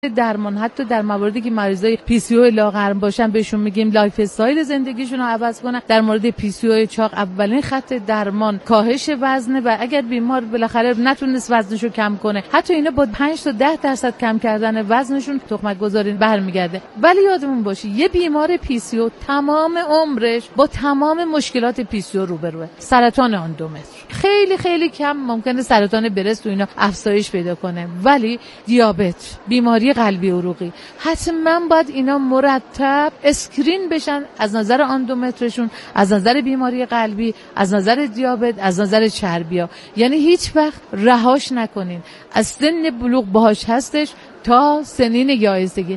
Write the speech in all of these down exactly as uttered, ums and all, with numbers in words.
درمان حتی در مواردی که مریضای پی سی او لاغر باشن بهشون میگیم لایف استایل زندگیشون رو عوض کنن. در مورد پی سی او چاق اولین خط درمان کاهش وزنه و اگر بیمار بالاخره نتونست وزنشو کم کنه، حتی اینا با پنج تا ده درصد کم کردن وزنشون تخمک گذاری برمیگرده. ولی یادمون باشه یه بیمار پی سی او تمام عمرش با تمام مشکلات پی سی او روبروه. سرطان اندومتر خیلی خیلی کم ممکنه سرطان برست و اینا افزایش پیدا کنه، ولی دیابت، بیماری قلبی عروقی حتما باید اینا مرتب اسکرین بشن از نظر اندومترشون، از نظر بیماری قلبی، از نظر دیابت، از نظر چربیا. یعنی هیچ وقت رهاش نکنین، از سن بلوغ باهاش هستش تا سنین یائسگی.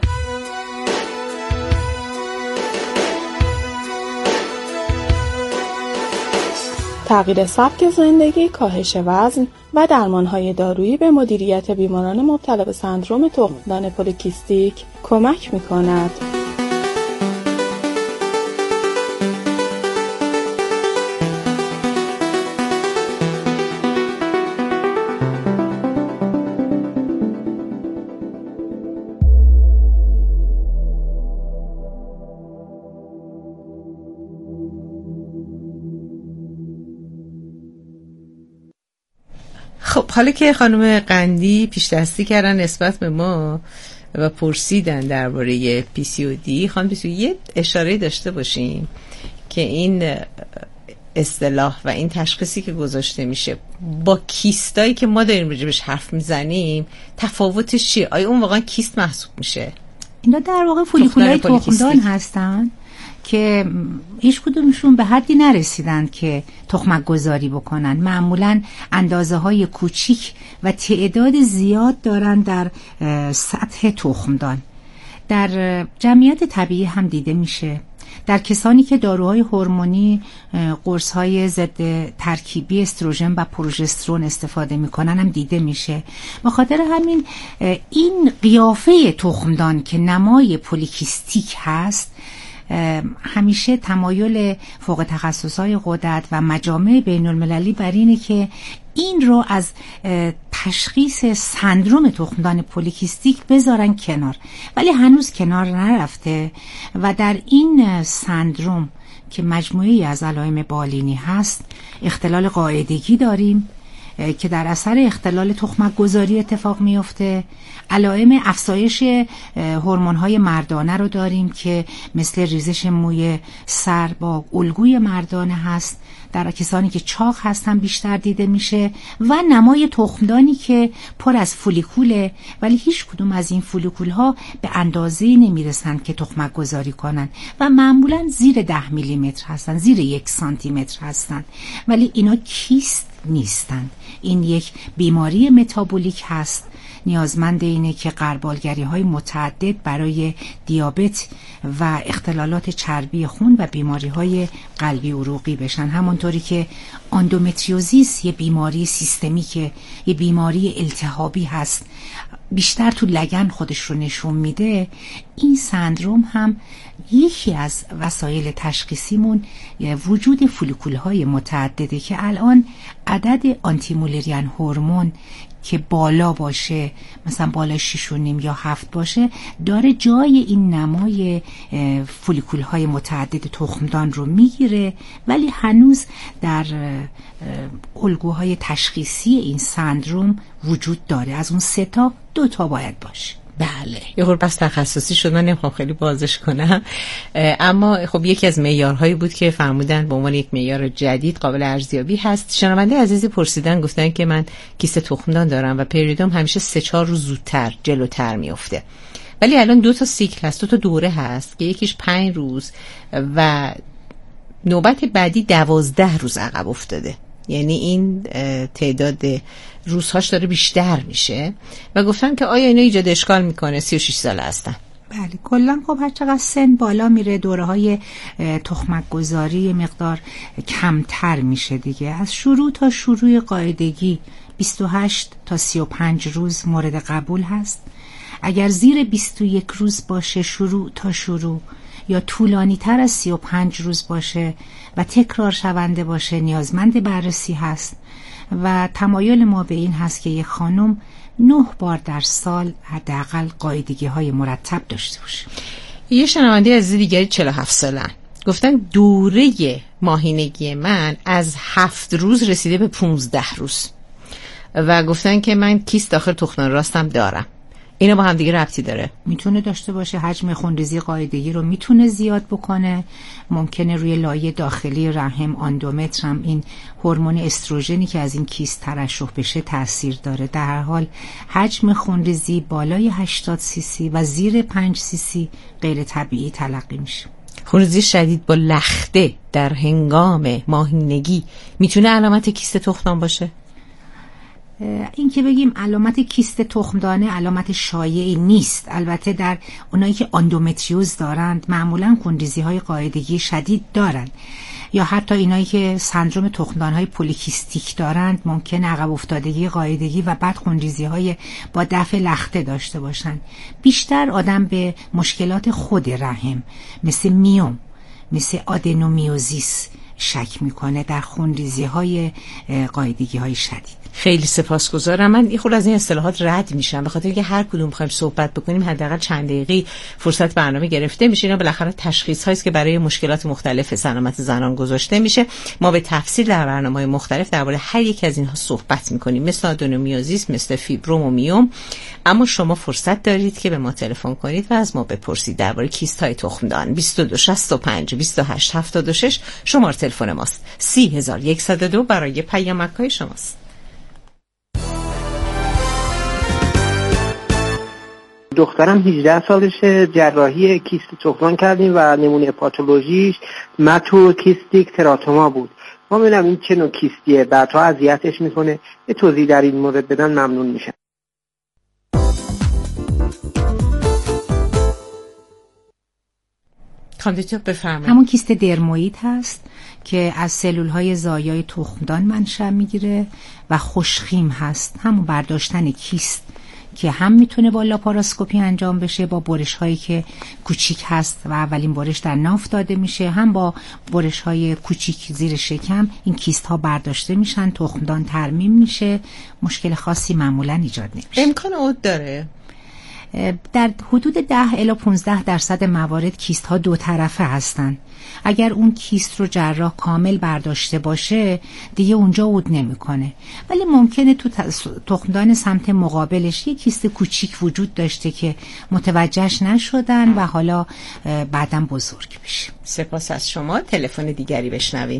تغییر سبک زندگی، کاهش وزن و درمان‌های دارویی به مدیریت بیماران مبتلا به سندرم تخمدان پولیکیستیک کمک می‌کند. خب حالا که خانم قندی پیش دستی کردن نسبت به ما و پرسیدن درباره پی سی او دی، خانم پی سی او دی یه اشاره داشته باشیم که این اصطلاح و این تشخیصی که گذاشته میشه با کیستایی که ما داریم راجبش حرف میزنیم تفاوتش چیه؟ آیا اون واقعا کیست محسوب میشه؟ اینا در واقع فولیکولای تخمدان هستن که هیچ کدومشون به حدی نرسیدن که تخمک گذاری بکنن. معمولاً اندازه های کوچیک و تعداد زیاد دارن در سطح تخمدان. در جمعیت طبیعی هم دیده میشه. در کسانی که داروهای هورمونی، قرص‌های ضد ترکیبی استروژن و پروژسترون استفاده میکنن هم دیده میشه. به خاطر همین این قیافه تخمدان که نمای پولیکیستیک هست همیشه تمایل فوق تخصصهای غدد و مجامع بین المللی بر اینه که این رو از تشخیص سندروم تخمدان پولیکیستیک بذارن کنار، ولی هنوز کنار نرفته و در این سندروم که مجموعی از علائم بالینی هست، اختلال قاعدگی داریم که در اثر اختلال تخمک گذاری اتفاق میفته. علائم افزایش هورمون‌های مردانه رو داریم که مثل ریزش موی سر با الگوی مردانه هست، در کسانی که چاق هستن بیشتر دیده میشه، و نمای تخمدانی که پر از فولیکوله ولی هیچ کدوم از این فولیکول‌ها به اندازه‌ای نمیرسن که تخمک گذاری کنن و معمولاً زیر ده میلی متر هستن، زیر یک سانتی متر هستن، ولی اینا کیست نیستن. این یک بیماری متابولیک هست، نیازمند اینه که غربالگری های متعدد برای دیابت و اختلالات چربی خون و بیماری های قلبی عروقی بشن. همونطوری که اندومتریوزیس یه بیماری سیستمیکه، یه بیماری التهابی هست، بیشتر تو لگن خودش رو نشون میده، این سندروم هم یکی از وسایل تشخیصیمون وجود فولیکول‌های متعدده که الان عدد آنتیمولرین هورمون که بالا باشه، مثلا بالا شش و نیم یا هفت باشه، داره جای این نمای فولیکول‌های متعدد تخمدان رو میگیره، ولی هنوز در الگوهای تشخیصی این سندروم وجود داره. از اون سه تا دو تا باید باشه. بله، یه خورده بس تخصصی شد، من نمیخوام خیلی بازش کنم، اما خب یکی از معیارهایی بود که فرمودن به عنوان یک معیار جدید قابل ارزیابی هست. شنونده عزیزی پرسیدن، گفتن که من کیست تخمدان دارم و پریودم همیشه سه چهار روز زودتر جلوتر میفته، ولی الان دو تا سیکل هست، دو تا دوره هست که یکیش پنج روز و نوبت بعدی دوازده روز عقب افتاده، یعنی این تعداد روزهاش داره بیشتر میشه و گفتن که آیا اینا ایجاد اشکال میکنه؟ سی و شش ساله هستن. بله، کلا خب هر چقدر سن بالا میره دوره های تخمک گذاری مقدار کمتر میشه دیگه. از شروع تا شروع قاعدگی بیست و هشت تا سی و پنج روز مورد قبول هست. اگر زیر بیست و یک روز باشه شروع تا شروع، یا طولانی تر از سی و پنج روز باشه و تکرار شونده باشه، نیازمند بررسی هست و تمایل ما به این هست که یک خانم نه بار در سال حداقل قاعدگی های مرتب داشته باشیم. یه شنونده عزیز دیگری چهل و هفت سالن گفتن دوره ماهینگی من از هفت روز رسیده به پونزده روز و گفتن که من کیست داخل تخمدان راستم دارم. اینا با هم دیگه ربطی داره؟ میتونه داشته باشه. حجم خونریزی قاعدگی رو میتونه زیاد بکنه. ممکنه روی لایه داخلی رحم اندومتر هم این هورمون استروژنی که از این کیست ترشح بشه تاثیر داره. در هر حال حجم خونریزی بالای هشتاد سی سی و زیر پنج سی سی غیر طبیعی تلقی میشه. خونریزی شدید با لخته در هنگام ماهینگی میتونه علامت کیست تخمدان باشه؟ این که بگیم علامت کیست تخمدانه علامت شایعی نیست. البته در اونایی که اندومتریوز دارند معمولا خونریزی های قاعدگی شدید دارند، یا حتی اینایی که سندروم تخمدان های پولیکیستیک دارند ممکن عقب افتادگی قاعدگی و بعد خونریزی های با دفع لخته داشته باشند. بیشتر آدم به مشکلات خود رحم مثل میوم، مثل آدنومیوزیس شک میکنه در خونریزی های قاعدگی های شدید. خیلی سپاسگزارم. من یه خورده از این اصطلاحات رد میشم، به خاطر اینکه هر کدوم بخوایم صحبت بکنیم حداقل چند دقیقه فرصت برنامه گرفته میشه. اینا بالاخره تشخیص هایی است که برای مشکلات مختلف سلامت زنان گذاشته میشه. ما به تفصیل در برنامه‌های مختلف درباره هر یک از اینها صحبت میکنیم، مثل آدنومیوزیس، مثل فیبروم و میوم. اما شما فرصت دارید که به ما تلفن کنید و از ما بپرسید درباره کیست های تخمدان. بیست و دو شصت و پنج بیست و هشت هفتاد و شش شماره تلفن ماست. سی هزار و صد و دو برای پیامک‌های شماست. دخترم هجده سالشه، جراحی کیست تخمدان کردیم و نمونه پاتولوژیش متوکیستیک تراتوما بود. ما ببینم این چه نوع کیستیه، بعدها اذیتش میکنه. یه توضیح در این مورد بدن ممنون میشم. کاندیدو بفرمایید. همون کیست درموید هست که از سلولهای زایای تخمدان منشأ میگیره و خوشخیم هست. همون برداشتن کیست که هم میتونه با لاپاراسکوپی انجام بشه، با برش هایی که کوچیک هست و اولین برش در ناف داده میشه، هم با برش های کوچیک زیر شکم این کیست ها برداشته میشن، تخمدان ترمیم میشه، مشکل خاصی معمولا ایجاد نمیشه. امکان عود داره؟ در حدود ده الی پانزده درصد موارد کیست ها دو طرفه هستن. اگر اون کیست رو جراح کامل برداشته باشه دیگه اونجا عود نمیکنه، ولی ممکنه تو تخمدان سمت مقابلش یه کیست کوچیک وجود داشته که متوجهش نشدن و حالا بعداً بزرگ بشه. سپاس از شما. تلفن دیگری بشنویم.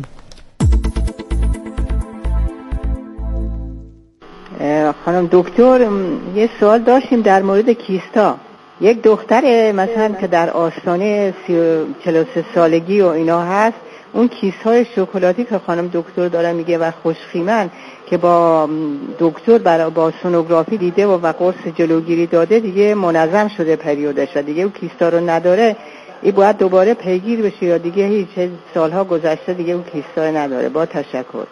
خانم دکتر، یه سوال داشتیم در مورد کیستا. یک دختر مثلا که در آستانه چهل و سه سالگی و اینا هست، اون کیس‌های شکلاتی که خانم دکتر داره میگه و خوشخیمن که با دکتر برای با سونوگرافی دیده و, و قرص جلوگیری داده دیگه منظم شده پریودش و دیگه اون کیستا رو نداره، این باید دوباره پیگیر بشه یا دیگه هیچ سالها گذشته دیگه اون کیستا نداره؟ با تشکر.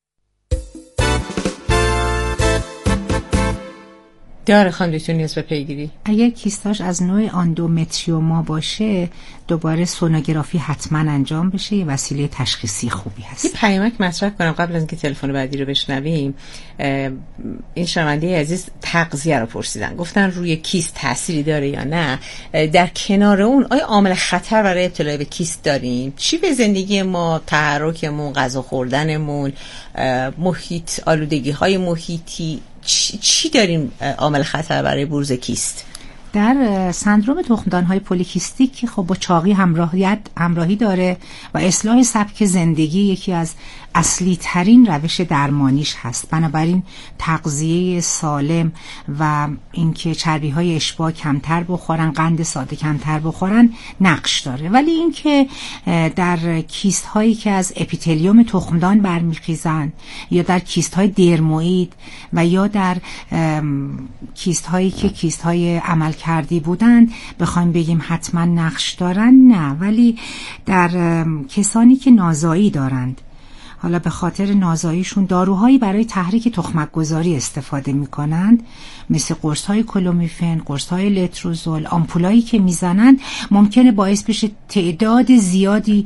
داره خاندیتون نیاز به پیگیری؟ اگر کیستاش از نوع اندومتریوما باشه دوباره سونوگرافی حتما انجام بشه، یه وسیله تشخیصی خوبی هست. یه پیامک مطرح کنم قبل از اینکه تلفن بعدی رو بشنویم. این شنونده عزیز تغذیه رو پرسیدن، گفتن روی کیست تأثیری داره یا نه. در کنار اون آیا عامل خطر برای ابتلا به کیست داریم؟ چی به زندگی ما، تحرکمون، غذا خوردنمون، محیط، آلودگی های محیطی، چی داریم عامل خطر برای بروز کیست؟ در سندروم تخمدان‌های پولیکیستیک که خب با چاقی همراهیت همراهی داره و اصلاح سبک زندگی یکی از اصلی ترین روش درمانیش هست. بنابراین تغذیه سالم و اینکه چربی‌های اشباع کمتر بخورن، قند ساده کمتر بخورن نقش داره. ولی اینکه در کیست هایی که از اپیتلیوم تخمدان برمیخیزن یا در کیست های درموید و یا در کیست هایی که کیست های عمل کردی بودن بخوایم بگیم حتما نقش دارن، نه. ولی در کسانی که نازایی دارند، حالا به خاطر نازاییشون داروهایی برای تحریک تخمک گذاری استفاده میکنند، مثل قرص‌های کلومیفن، قرص‌های لتروزول، آمپولایی که میزنند، ممکنه باعث بشه تعداد زیادی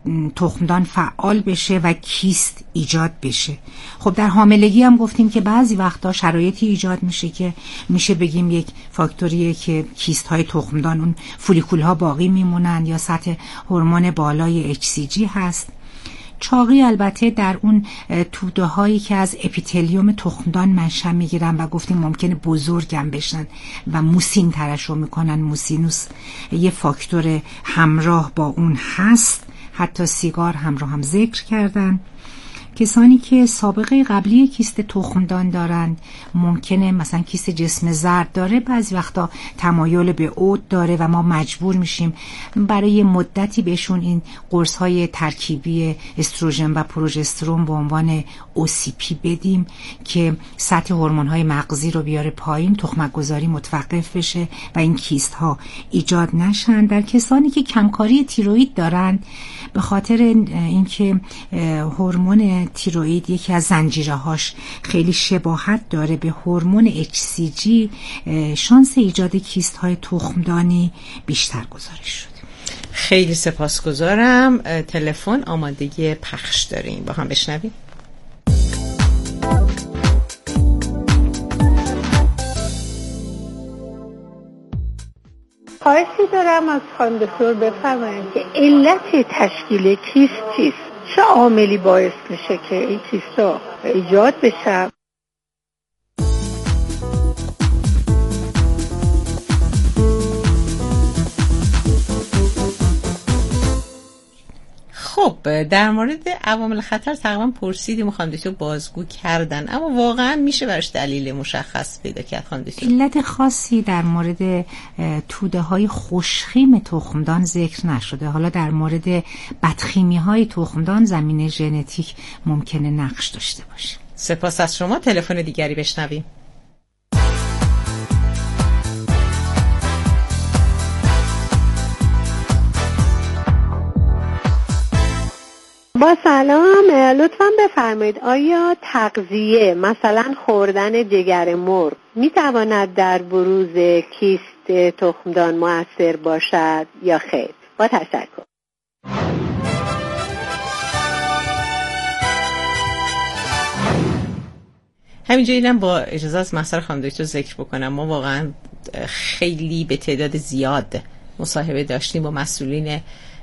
تخمدان فعال بشه و کیست ایجاد بشه. خب در حاملگی هم گفتیم که بعضی وقتا شرایطی ایجاد میشه که میشه بگیم یک فاکتوریه که کیست های تخمدان، اون فولیکول ها باقی میمونن یا سطح هورمون بالای اچ سی جی هست. چاقی البته در اون توده هایی که از اپیتلیوم تخمدان منشأ میگیرن و گفتیم ممکنه بزرگم بشن و موسین ترشح میکنن. موسینوس یه فاکتور همراه با اون هست، حتی سیگار همراه هم ذکر کردن. کسانی که سابقه قبلی کیست تخمدان دارن، ممکنه مثلا کیست جسم زرد داره، بعضی وقتا تمایل به عود داره و ما مجبور میشیم برای مدتی بهشون این قرص‌های ترکیبی استروژن و پروژسترون به عنوان او سی پی بدیم که سطح هورمون‌های مغزی رو بیاره پایین، تخمک‌گذاری متوقف بشه و این کیست ها ایجاد نشن. در کسانی که کمکاری تیروئید دارن، به خاطر اینکه هورمون تیروئید یکی از زنجیره‌هاش خیلی شباهت داره به هورمون اچ سی جی، شانس ایجاد کیست های تخمدانی بیشتر گزارش شده. خیلی سپاسگزارم. تلفن آمادگی پخش داریم، با هم بشنویم. خواهشی دارم از خانم دکتر بفرمایید که علت تشکیل کیست چیست؟ چه عاملی باعث میشه که این کیستا ایجاد بشه؟ خب در مورد عوامل خطر تقریبا پرسیدیم و خانم دکتر بازگو کردن، اما واقعا میشه براش دلیل مشخص پیدا کرد خانم دکتر؟ علت خاصی در مورد توده های خوشخیم تخمدان ذکر نشده. حالا در مورد بدخیمی های تخمدان زمینه ژنتیک ممکنه نقش داشته باشه. سپاس از شما. تلفن دیگری بشنویم. با سلام، لطفاً بفرمایید آیا تغذیه مثلا خوردن جگر مرغ میتواند در بروز کیست تخمدان مؤثر باشد یا خیر؟ با تشکر. همینجا اینم با اجازه از محضر خانم دکتر ذکر بکنم، ما واقعا خیلی به تعداد زیاد مصاحبه داشتیم با مسئولین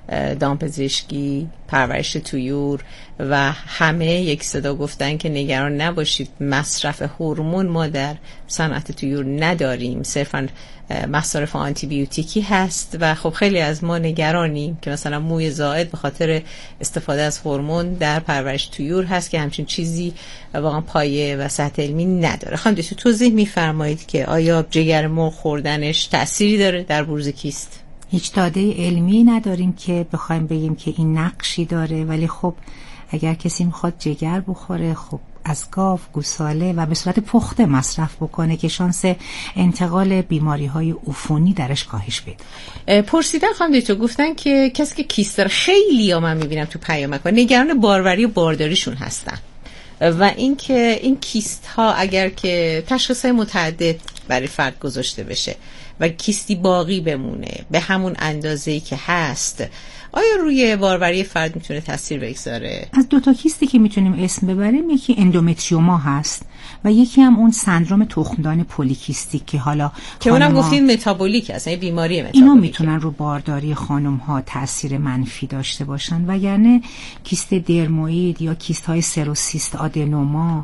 دامپزشکی، پرورش طیور و همه یک صدا گفتن که نگران نباشید، مصرف هورمون ما در صنعت طیور نداریم، صرفا مصرف آنتی بیوتیکی هست و خب خیلی از ما نگرانیم که مثلا موی زائد به خاطر استفاده از هورمون در پرورش طیور هست که همچین چیزی واقعا پایه و سطح علمی نداره. خانم دکتر توضیح می‌فرمایید که آیا جگر مرغ خوردنش تأثیری داره در بروز کیست؟ هیچ داده علمی نداریم که بخوایم بگیم که این نقشی داره، ولی خب اگر کسی میخواد جگر بخوره، خب از گاو، گوساله و به صورت پخته مصرف بکنه که شانس انتقال بیماری‌های عفونی درش کاهش پیدا. پرسیدن خانم دکتر گفتن که کسی که کیست داره، خیلی ها من میبینم تو پیامک ها نگران باروری و بارداریشون هستن و اینکه این کیست ها اگر که تشخیص متعدد برای فرد گذاشته بشه و کیستی باقی بمونه به همون اندازه‌ای که هست، آیا روی باروری فرد میتونه تاثیر بگذاره؟ از دو تا کیستی که میتونیم اسم ببریم، یکی اندومتریوما هست و یکی هم اون سندروم تخمدان پلیکیستیک که حالا که اونم گفتین متابولیک هست، یعنی بیماری متابولیک. اینا میتونن رو بارداری خانم ها تاثیر منفی داشته باشن، وگرنه کیست درموئید یا کیست های سروسیست آدنوما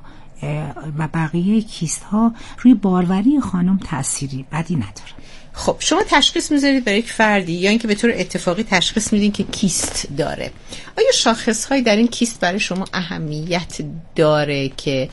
و بقیه کیست ها روی باروری خانم تأثیری بدی نداره. خب شما تشخیص میذارید برای یک فردی یا اینکه به طور اتفاقی تشخیص میدین که کیست داره، آیا شاخص هایی در این کیست برای شما اهمیت داره که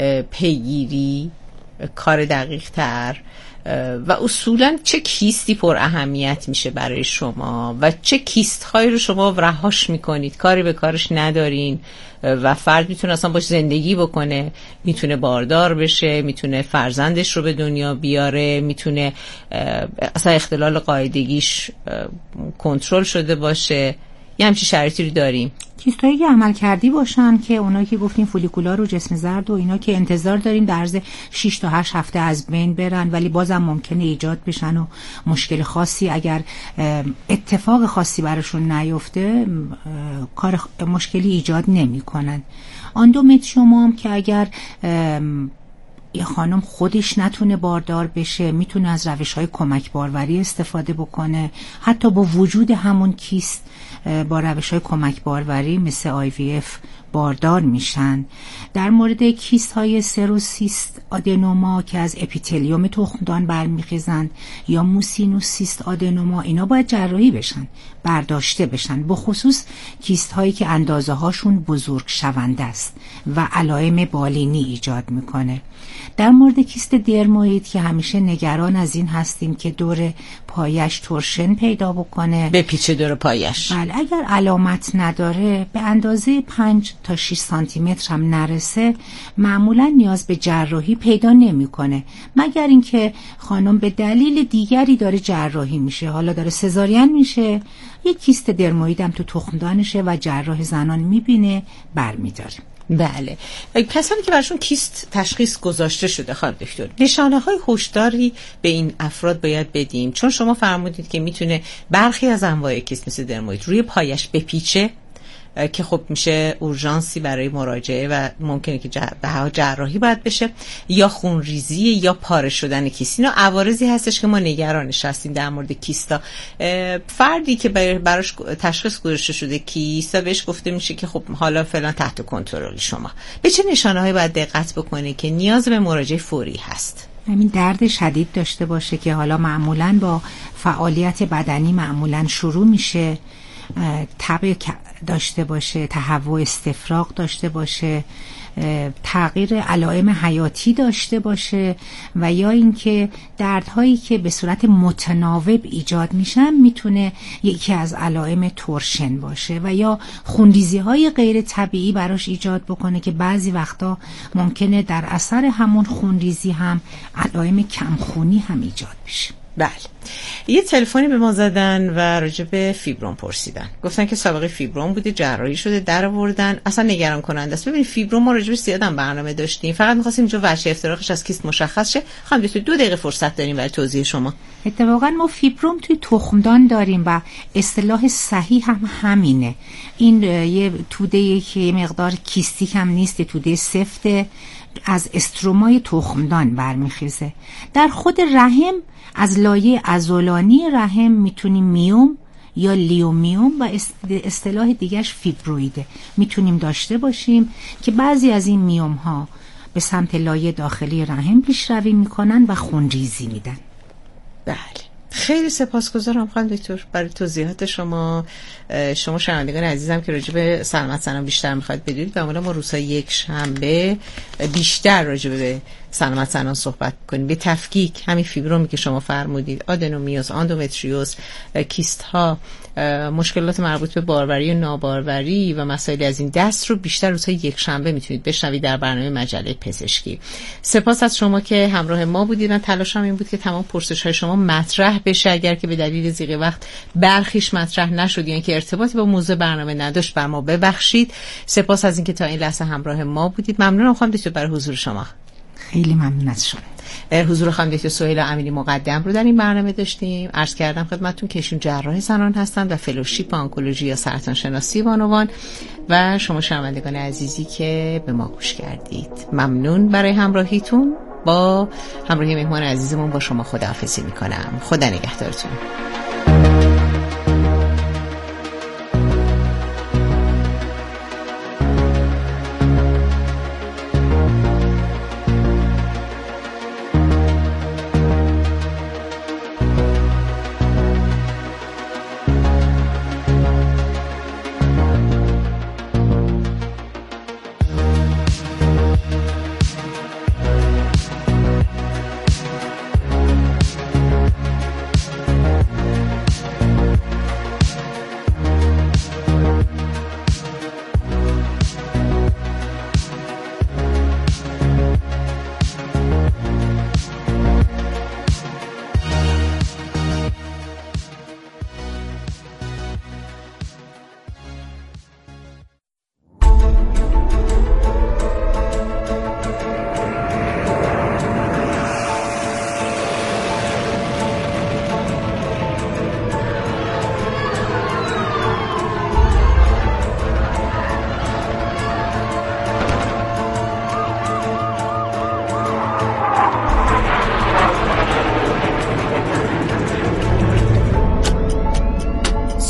پیگیری، کار دقیق تر و اصولا چه کیستی پر اهمیت میشه برای شما و چه کیست هایی رو شما رهاش میکنید، کاری به کارش ندارین و فرد میتونه اصلا باش زندگی بکنه، میتونه باردار بشه، میتونه فرزندش رو به دنیا بیاره، میتونه اصلا اختلال قاعدگیش کنترل شده باشه، یه همچین شرایطی رو داریم؟ کیستایی که عمل کردی باشن که اونایی که گفتیم فولیکولار و جسم زرد و اینا که انتظار داریم در عرض شش تا هشت هفته از بین برن، ولی بازم ممکنه ایجاد بشن و مشکل خاصی اگر اتفاق خاصی براشون نیفته کار مشکلی ایجاد نمی‌کنن. اندومتریوم هم که اگر یه خانم خودش نتونه باردار بشه، میتونه از روش‌های کمک باروری استفاده بکنه، حتی با وجود همون کیست با روش‌های کمک باروری مثل آی وی اف باردار میشن. در مورد کیست های سروسیست آدنوما که از اپیتلیوم تخمدان برمیخیزند یا موسینوسیست آدنوما، اینا باید جراحی بشن، برداشته بشن، به خصوص کیست هایی که اندازه هاشون بزرگ شونده است و علائم بالینی ایجاد میکنه. در مورد کیست درموید که همیشه نگران از این هستیم که دور پایش تورشن پیدا بکنه، به پیچ دور پایش، بله، اگر علامت نداره به اندازه پنج تا شش سانتی متر هم نرسه، معمولا نیاز به جراحی پیدا نمیکنه، مگر اینکه خانم به دلیل دیگری داره جراحی میشه، حالا داره سزارین میشه، یک کیست درموید هم تو تخمدانشه و جراح زنان میبینه برمیداره. بله، کسانی که براشون کیست تشخیص گذاشته شده خانم دکتر، نشانه های هشداری به این افراد باید بدیم؟ چون شما فرمودید که میتونه برخی از انواع کیست مثل درموید روی پایش بپیچه که خب میشه اورژانسی برای مراجعه و ممکنه که جر... جراحی باید بشه، یا خونریزی یا پاره شدن کیست. اینا عوارضی هستش که ما نگرانش هستیم در مورد کیستا. فردی که براش تشخیص گذاشته شده کیستا بهش گفته میشه که خب حالا فعلا تحت کنترل شما. به چه نشانه‌هایی باید دقت بکنه که نیاز به مراجعه فوری هست؟ همین درد شدید داشته باشه که حالا معمولاً با فعالیت بدنی معمولاً شروع میشه، تب داشته باشه، تهوع استفراغ داشته باشه، تغییر علائم حیاتی داشته باشه، و یا اینکه دردهایی که به صورت متناوب ایجاد میشن میتونه یکی از علائم تورشن باشه، و یا خونریزی های غیر طبیعی براش ایجاد بکنه که بعضی وقتا ممکنه در اثر همون خونریزی هم علائم کمخونی هم ایجاد بشه. بله، یه تلفنی به ما زدن و راجع به فیبروم پرسیدن، گفتن که سابقه فیبروم بوده، جراحی شده، در آوردن، اصلا نگران کننده است. ببینید فیبروم ما راجع به زیادم برنامه داشتیم، فقط می‌خواستیم جو وجه افتراقش از کیست مشخص شه. خانم دکتر دو دقیقه فرصت داریم برای توضیح شما. اتفاقا ما فیبروم توی تخمدان داریم و اصطلاح صحیح هم همینه. این یه توده که مقدار کیستیک هم نیست، توده سفته، از استرومای تخمدان برمیخیزه. در خود رحم از لایه عضلانی رحم میتونیم میوم یا لیومیوم و اصطلاح دیگرش فیبرویده میتونیم داشته باشیم که بعضی از این میوم ها به سمت لایه داخلی رحم پیشروی میکنن و خونریزی میدن. بله، خیلی سپاسگزارم خانم دکتر برای توضیحات شما. شما شنوندگان عزیزم که راجع به سلامت زنان بیشتر میخواید بدونید، معمولا ما روزهای یک شنبه بیشتر راجع به سلامت زنان صحبت کنیم، به تفکیک همین فیبرومی که شما فرمودید، آدنومیوز، اندومتریوز، کیست ها، مشکلات مربوط به باروری و ناباروری و مسائل از این دست رو بیشتر روزهای یک شنبه میتونید بشنوید در برنامه مجله پزشکی. سپاس از شما که همراه ما بودید. من تلاشم این بود که تمام پرسش های شما مطرح بشه، اگر که به دلیل ضیق وقت برخیش مطرح نشد یا اینکه ارتباطی با موضوع برنامه نداشت بر ما ببخشید. سپاس از اینکه تا این لحظه همراه ما بودید. ممنونم خانم دکتر برای حضور شما. خیلی ممنون از شما. حضور خانم دکتر سهیلا امینی مقدم رو در این برنامه داشتیم. عرض کردم خدمتتون که ایشون جراح زنان هستند و فلوشیپ آنکولوژی یا سرطان شناسی بانوان، و شما شنوندگان عزیزی که به ما گوش کردید ممنون برای همراهیتون. با همراهی مهمان عزیزمون با شما خداحافظی میکنم. خدا نگهدارتون.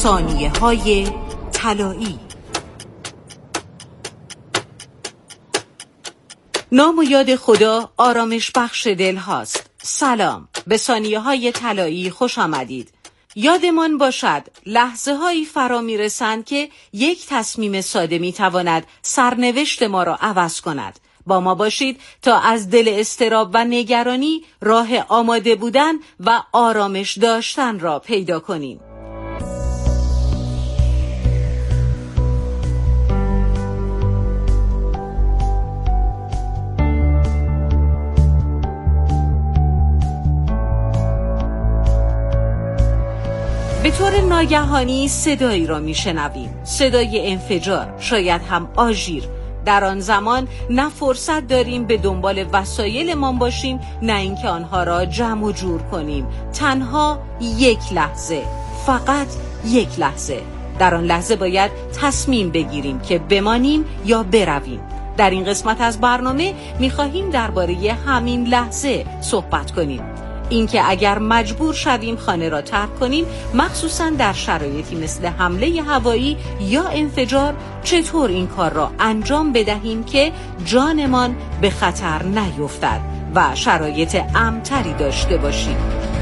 ثانیه‌های طلایی. نام و یاد خدا آرامش بخش دل هاست. سلام، به ثانیه‌های طلایی خوش آمدید. یادمان باشد لحظه هایی فرا می رسند که یک تصمیم ساده می تواند سرنوشت ما را عوض کند. با ما باشید تا از دل اضطراب و نگرانی راه آماده بودن و آرامش داشتن را پیدا کنیم. به طور ناگهانی صدایی را میشنویم، صدای انفجار، شاید هم آژیر. در آن زمان نه فرصت داریم به دنبال وسایلمان باشیم، نه اینکه آنها را جمع و جور کنیم. تنها یک لحظه، فقط یک لحظه. در آن لحظه باید تصمیم بگیریم که بمانیم یا برویم. در این قسمت از برنامه می‌خواهیم درباره همین لحظه صحبت کنیم. اینکه اگر مجبور شویم خانه را ترک کنیم، مخصوصاً در شرایطی مثل حمله هوایی یا انفجار، چطور این کار را انجام بدهیم که جانمان به خطر نیفتد و شرایط امن‌تری داشته باشیم.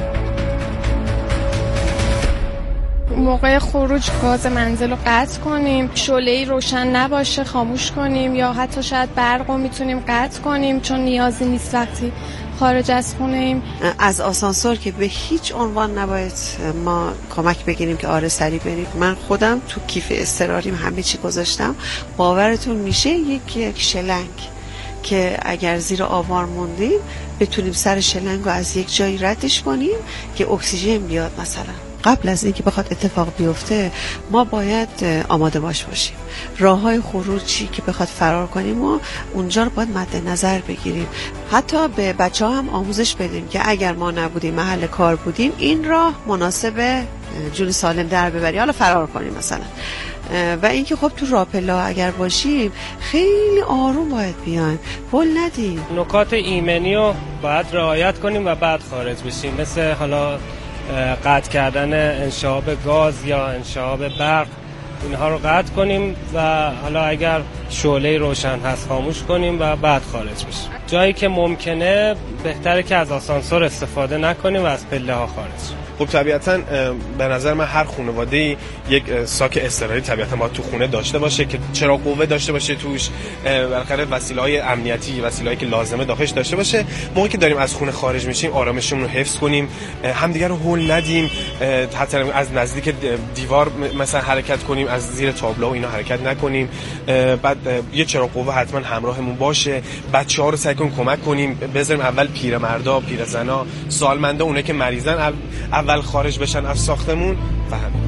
موقع خروج گاز منزل رو قطع کنیم، شعله‌ای روشن نباشه خاموش کنیم، یا حتی شاید برق رو میتونیم قطع کنیم چون نیازی نیست وقتی خارج از خونه ایم. از آسانسور که به هیچ عنوان نباید ما کمک بگیریم که آره سریع بریم. من خودم تو کیف اضطراریم همه چی گذاشتم. باورتون میشه یک یک شلنگ که اگر زیر آوار موندیم بتونیم سر شلنگ رو از یک جایی ردش کنیم که اکسیژن بیاد. مثلا قبل از اینکه بخواد اتفاق بیفته ما باید آماده باش باشیم. راههای خروجی که بخواد فرار کنیم و اونجا رو باید مد نظر بگیریم. حتی به بچه ها هم آموزش بدیم که اگر ما نبودیم محل کار بودیم این راه مناسبه جون سالم در ببری، حالا فرار کنیم مثلا. و اینکه خب تو راپلا اگر باشیم خیلی آروم باید بیایم، پل ندیم. نکات ایمنی رو باید رعایت کنیم و بعد خارج بشیم، مثل حالا قطع کردن انشعاب گاز یا انشعاب برق، اینها رو قطع کنیم و حالا اگر شعله روشن هست خاموش کنیم و بعد خارج بشیم. جایی که ممکنه بهتره که از آسانسور استفاده نکنیم و از پله ها خارج شیم. خب طبیعتاً به نظر من هر خانواده‌ای یک ساک اضطراری طبیعتاً باید تو خونه داشته باشه که چراغ قوه داشته باشه توش، بالاخره وسایل‌های امنیتی، وسایل‌هایی که لازمه داخلش داشته باشه. موقعی که داریم از خونه خارج میشیم آرامشمون رو حفظ کنیم، همدیگه رو هول ندیم، حتی از نزدیک دیوار مثلا حرکت کنیم، از زیر تابلو و اینا حرکت نکنیم. بعد یه چراغ قوه حتما همراهمون باشه. بچه‌ها رو سعی کنیم کمک کنیم، بذاریم اول پیرمردا، پیرزنا، سالمندا، اونایی که مریضن اول خارج بشن از ساختمون و همین.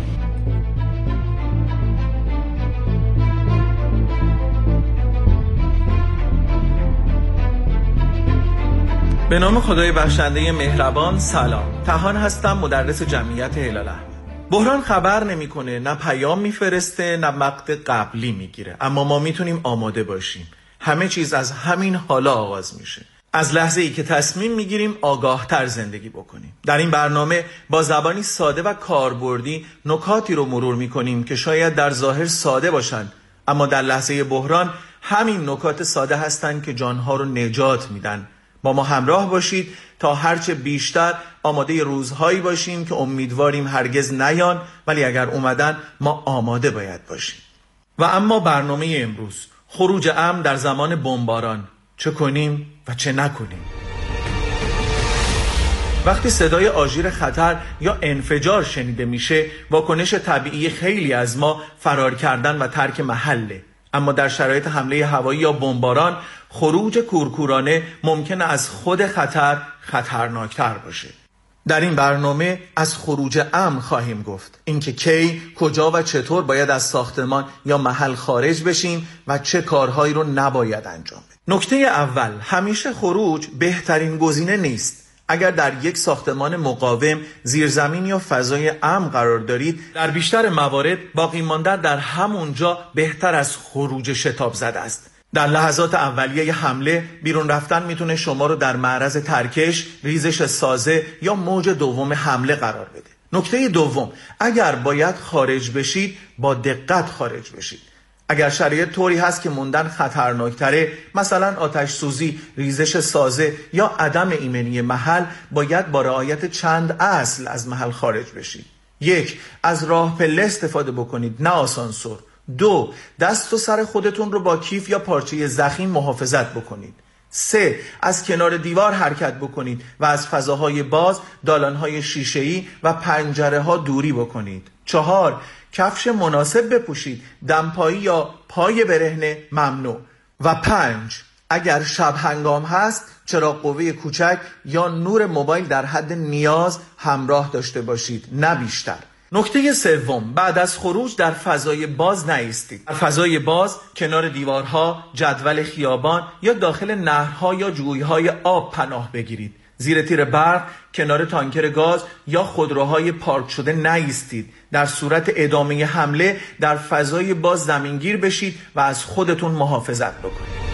به نام خدای بخشنده مهربان. سلام، تهان هستم، مدرس جمعیت هلال احمر. بحران خبر نمیکنه، نه پیام میفرسته، نه وقت قبلی میگیره، اما ما میتونیم آماده باشیم. همه چیز از همین حالا آغاز میشه، از لحظه ای که تصمیم میگیریم آگاه تر زندگی بکنیم. در این برنامه با زبانی ساده و کاربردی نکاتی رو مرور میکنیم که شاید در ظاهر ساده باشند، اما در لحظه بحران همین نکات ساده هستند که جانها رو نجات میدن. با ما همراه باشید تا هرچه بیشتر آماده روزهایی باشیم که امیدواریم هرگز نیان، ولی اگر اومدن ما آماده باید باشیم. و اما برنامه امروز، خروج امن در زمان بمباران، چه کنیم و چه نکنیم. وقتی صدای آژیر خطر یا انفجار شنیده میشه، واکنش طبیعی خیلی از ما فرار کردن و ترک محله. اما در شرایط حمله هوایی یا بمباران، خروج کورکورانه ممکنه از خود خطر خطرناکتر باشه. در این برنامه از خروج امن خواهیم گفت، اینکه کی، کجا و چطور باید از ساختمان یا محل خارج بشیم و چه کارهایی رو نباید انجام بدیم. نکته اول، همیشه خروج بهترین گزینه نیست. اگر در یک ساختمان مقاوم، زیرزمین یا فضای امن قرار دارید، در بیشتر موارد باقی ماندن در همونجا بهتر از خروج شتاب زده است. در لحظات اولیه حمله، بیرون رفتن میتونه شما رو در معرض ترکش، ریزش سازه یا موج دوم حمله قرار بده. نکته دوم، اگر باید خارج بشید با دقت خارج بشید. اگر شرایط طوری هست که موندن خطرناکتره، مثلا آتش سوزی، ریزش سازه یا عدم ایمنی محل، باید با رعایت چند اصل از محل خارج بشید. یک، از راه پله استفاده بکنید، نه آسانسور. دو، دست و سر خودتون رو با کیف یا پارچه ضخیم محافظت بکنید. سه، از کنار دیوار حرکت بکنید و از فضاهای باز، دالانهای شیشه‌ای و پنجره ها دوری بکنید. چهار، کفش مناسب بپوشید، دمپایی یا پای برهنه ممنوع. و پنج، اگر شب هنگام هست چراغ قوه کوچک یا نور موبایل در حد نیاز همراه داشته باشید، نه بیشتر. نکته سوم، بعد از خروج در فضای باز نایستید. در فضای باز کنار دیوارها، جدول خیابان یا داخل نهرها یا جویهای آب پناه بگیرید. زیر تیر برق، کنار تانکر گاز یا خودروهای پارک شده نایستید. در صورت ادامه حمله در فضای باز زمینگیر بشید و از خودتون محافظت بکنید.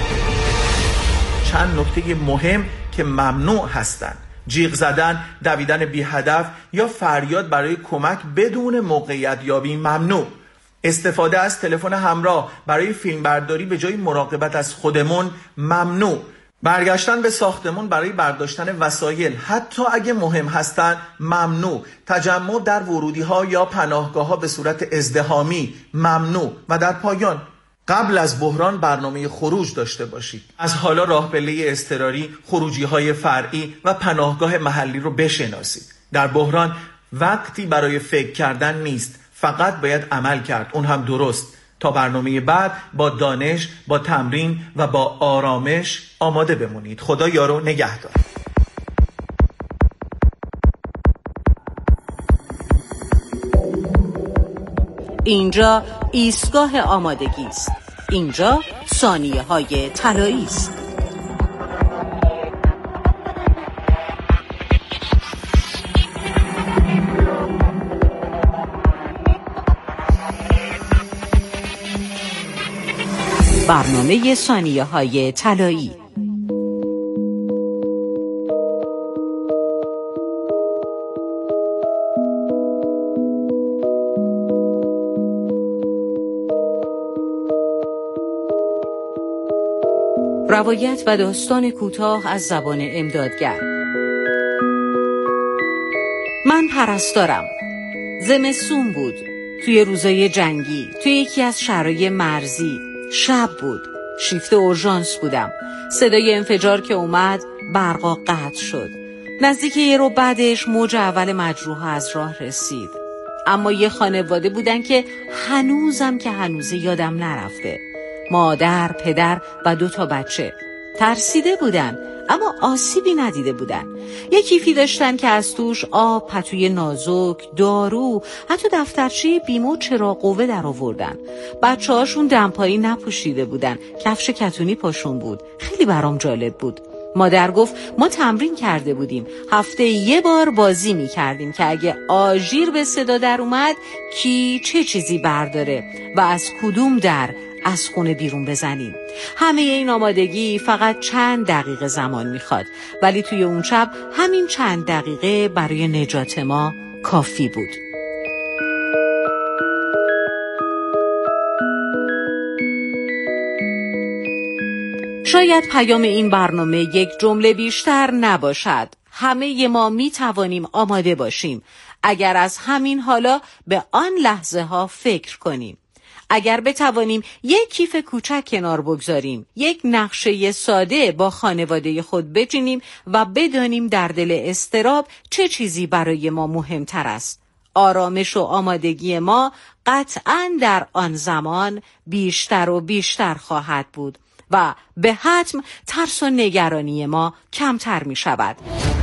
چند نکته مهم که ممنوع هستند: جیغ زدن، دویدن بی هدف یا فریاد برای کمک بدون موقعیت یابی ممنوع. استفاده از تلفن همراه برای فیلمبرداری به جای مراقبت از خودمون ممنوع. برگشتن به ساختمون برای برداشتن وسایل حتی اگه مهم هستن ممنوع. تجمع در ورودی ها یا پناهگاه ها به صورت ازدحامی ممنوع. و در پایان، قبل از بحران برنامه خروج داشته باشید. از حالا راه پله اضطراری، خروجی های فرعی و پناهگاه محلی رو بشناسید. در بحران وقتی برای فکر کردن نیست، فقط باید عمل کرد، اون هم درست. تا برنامه بعد با دانش، با تمرین و با آرامش آماده بمونید. خدا یارو نگهدار. اینجا ایستگاه آمادگی است. اینجا ثانیه های طلایی است. برنامه ثانیه های طلایی. روایت و داستان کوتاه از زبان امدادگر. من پرستارم. زمستون بود. توی روزای جنگی، توی یکی از شهرهای مرزی. شب بود. شیفت اورژانس بودم. صدای انفجار که اومد، برقا قطع شد. نزدیک یه رو بعدش موج اول مجروح از راه رسید. اما یه خانواده بودن که هنوزم که هنوزه یادم نرفته. مادر، پدر و دو تا بچه. ترسیده بودن اما آسیبی ندیده بودن. یه کیفی داشتن که از توش آب، پتوی نازک، دارو، حتی دفترچه بیمه و چراغ قوه در آوردن. بچه هاشون دمپایی نپوشیده بودن، کفش کتونی پاشون بود. خیلی برام جالب بود. مادر گفت ما تمرین کرده بودیم، هفته یه بار بازی می کردیم که اگه آژیر به صدا در اومد کی چه چیزی برداره و از کدوم در از خونه بیرون بزنیم. همه این آمادگی فقط چند دقیقه زمان میخواد، ولی توی اون شب همین چند دقیقه برای نجات ما کافی بود. شاید پیام این برنامه یک جمله بیشتر نباشد. همه ما می توانیم آماده باشیم اگر از همین حالا به آن لحظه ها فکر کنیم. اگر بتوانیم یک کیف کوچک کنار بگذاریم، یک نقشه ساده با خانواده خود بچینیم و بدانیم در دل اضطراب چه چیزی برای ما مهمتر است. آرامش و آمادگی ما قطعاً در آن زمان بیشتر و بیشتر خواهد بود و به حتم ترس و نگرانی ما کمتر می شود.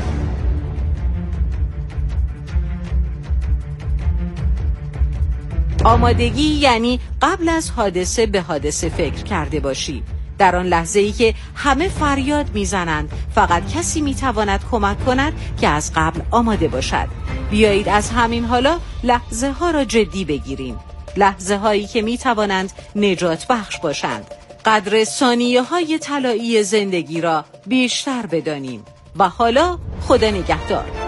آمادگی یعنی قبل از حادثه به حادثه فکر کرده باشی. در آن لحظه ای که همه فریاد میزنند فقط کسی میتواند کمک کند که از قبل آماده باشد. بیایید از همین حالا لحظه ها را جدی بگیریم. لحظه هایی که میتوانند نجات بخش باشند. قدر ثانیه های طلایی زندگی را بیشتر بدانیم. و حالا خدا نگهدار.